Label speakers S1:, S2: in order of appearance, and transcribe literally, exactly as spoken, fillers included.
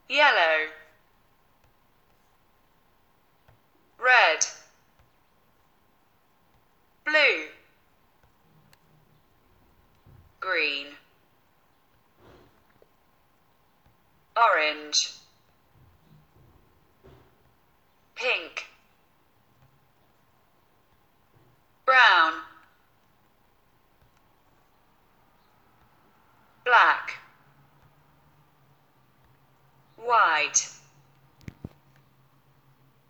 S1: yellow, red, blue, green, orange, pink, brown, black, white,